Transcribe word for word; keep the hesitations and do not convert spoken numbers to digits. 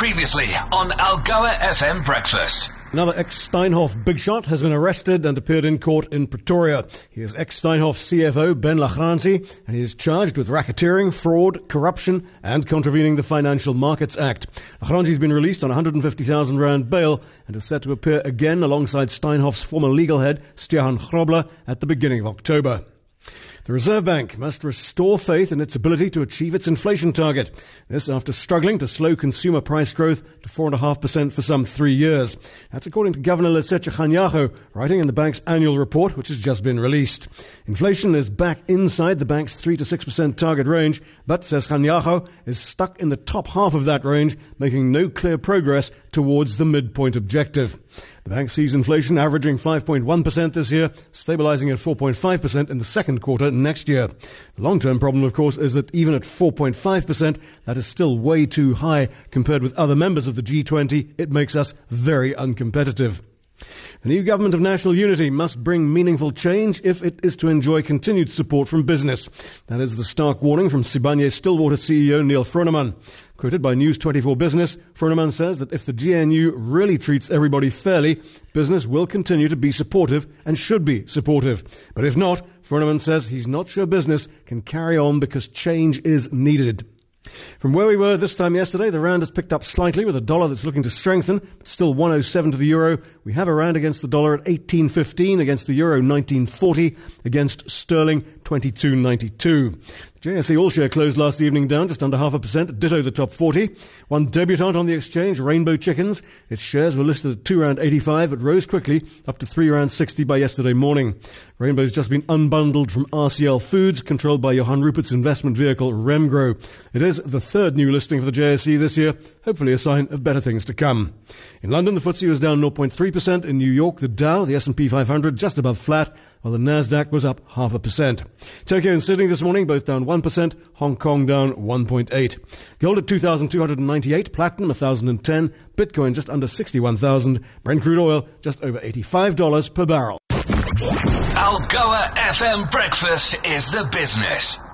Previously on Algoa F M Breakfast. Another ex-Steinhoff big shot has been arrested and appeared in court in Pretoria. He is ex-Steinhoff C F O Ben Lachranzi, and he is charged with racketeering, fraud, corruption and contravening the Financial Markets Act. Lachranzi has been released on one hundred fifty thousand rand bail and is set to appear again alongside Steinhoff's former legal head, Stefan Grobler, at the beginning of October. The Reserve Bank must restore faith in its ability to achieve its inflation target. This after struggling to slow consumer price growth to four point five percent for some three years. That's according to Governor Lesetja Kganyago, writing in the bank's annual report, which has just been released. Inflation is back inside the bank's three to six percent target range, but, says Kganyago, is stuck in the top half of that range, making no clear progress towards the midpoint objective. The bank sees inflation averaging five point one percent this year, stabilizing at four point five percent in the second quarter next year. The long-term problem, of course, is that even at four point five percent, that is still way too high compared with other members of the G twenty. It makes us very uncompetitive. The new government of national unity must bring meaningful change if it is to enjoy continued support from business. That is the stark warning from Sibanye-Stillwater C E O Neil Froneman. Quoted by News twenty-four Business, Froneman says that if the G N U really treats everybody fairly, business will continue to be supportive and should be supportive. But if not, Froneman says he's not sure business can carry on because change is needed. From where we were this time yesterday, the rand has picked up slightly with a dollar that's looking to strengthen, but still one oh seven to the euro. We have a rand against the dollar at eighteen fifteen, against the euro nineteen forty, against sterling twenty-two ninety-two. The J S E All-Share closed last evening down just under half a percent, ditto the top forty. One debutant on the exchange, Rainbow Chickens. Its shares were listed at two rand eighty-five, but rose quickly up to three rand sixty by yesterday morning. Rainbow's just been unbundled from R C L Foods, controlled by Johan Rupert's investment vehicle, Remgro. It is the third new listing for the J S E this year, hopefully a sign of better things to come. In London, the F T S E was down zero point three percent. In New York, the Dow, the S and P five hundred, just above flat, while the Nasdaq was up half a percent. Tokyo and Sydney this morning, both down one percent, Hong Kong down one point eight. Gold at two thousand two hundred ninety-eight, platinum one thousand ten, Bitcoin just under sixty-one thousand, Brent crude oil just over eighty-five dollars per barrel. Algoa F M Breakfast is the business.